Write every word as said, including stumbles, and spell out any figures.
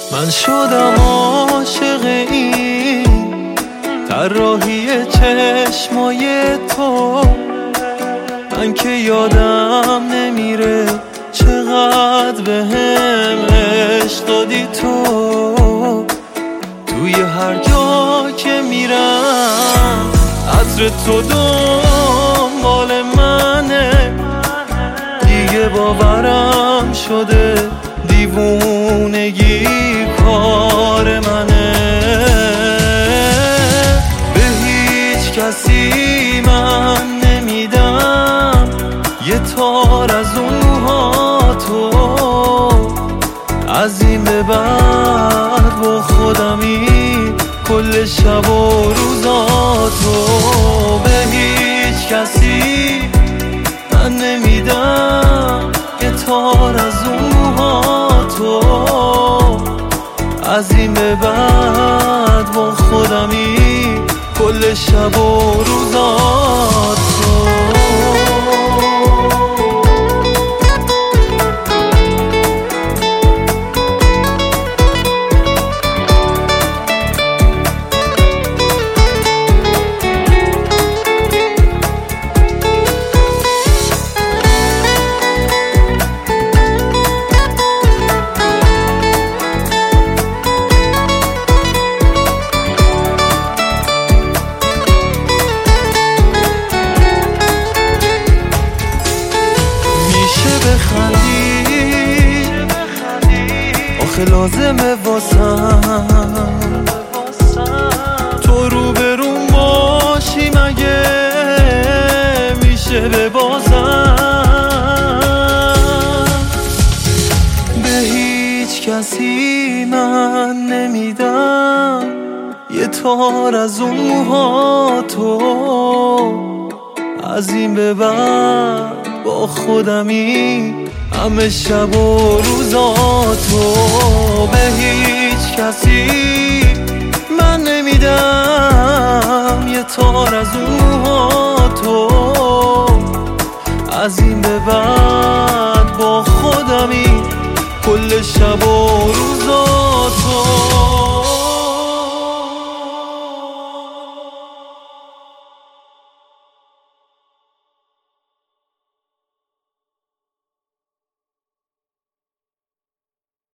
من شدم عاشق این طراحی چشمای تو، من که یادم نمیره چقدر بهم عشق دادی تو. توی هر جا که میرم عطر تو دنبال منه، دیگه باورم شده دیوونگی کار منه. به هیچ کسی من نمیدم یه تار از اون موهاتو، از این به بعد با خودمی کل شب و روزاتو. به هیچ کسی من نمیدم یه تار از اون موهاتو، از این به بعد با خودمی کل شب و روزاتو. بخندی آخه لازمه واسم تو رو برون باشی، مگه میشه ببازم؟ به هیچ کسی من نمیدم یه تار از اون موهاتو، از این به بعد با خودمی همه شب و روزاتو. به هیچ کسی من نمیدم یه تار از اون موهاتو، از این به بعد